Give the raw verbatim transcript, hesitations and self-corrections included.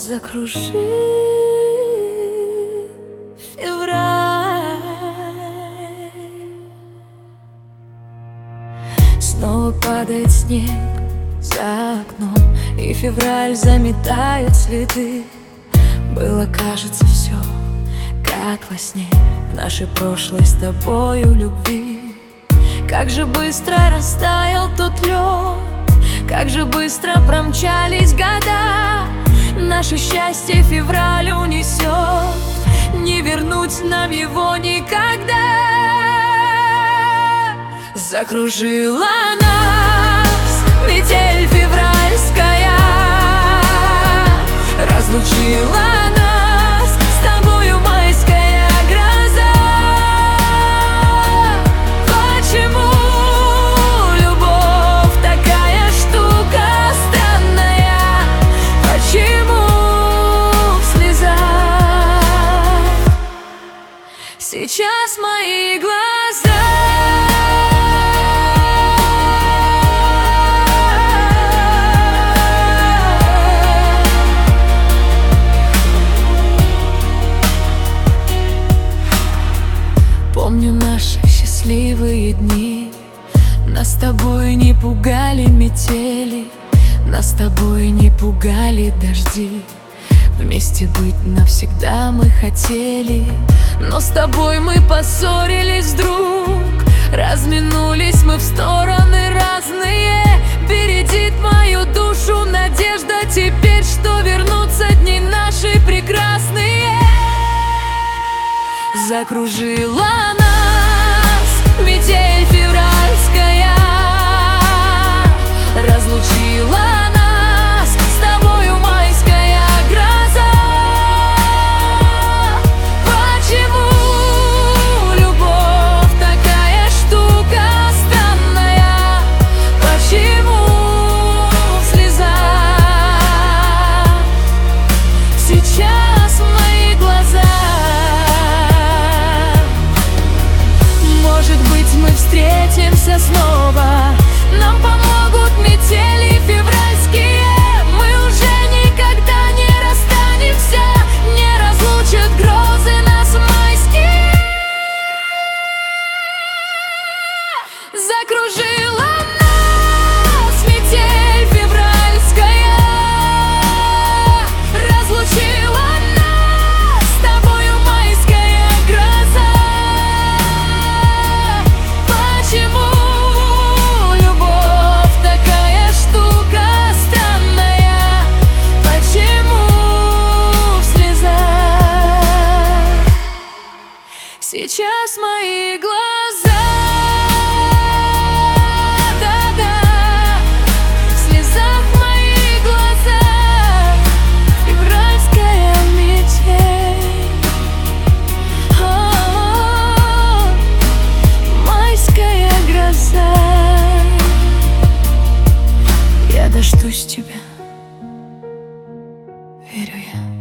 Закружи февраль. Снова падает снег за окном, и февраль заметает следы. Было, кажется, все как во сне, в нашей прошлой с тобою любви. Как же быстро растаял тот лед, как же быстро промчались года. Наше счастье февраль унесет, не вернуть нам его никогда. Закружила нас метель февральская, разлучила нас с тобою майская гроза. Почему любовь такая штука странная? Почему в слезах сейчас мои глаза? Помню наши счастливые дни, нас с тобой не пугали метели, нас с тобой не пугали дожди. Вместе быть навсегда мы хотели, но с тобой мы поссорились вдруг. Разминулись мы в стороны разные, бередит мою душу надежда теперь, что вернутся дни наши прекрасные. Закружила нас метель февральская, разлучила нас с тобою майская гроза. Почему любовь такая штука странная? Почему в слезах сейчас мои глаза? Может быть, мы встретимся снова, нам помогут метели февральские. Мы уже никогда не расстанемся, не разлучат грозы нас майские. Закружила нас метель февральская, разлучила нас с тобою майская гроза. Почему любовь такая штука странная? Почему в слезах сейчас мои глаза? Да-да, в слезах мои глаза, февральская метель. О-о-о, майская гроза. Я дождусь тебя, верю я.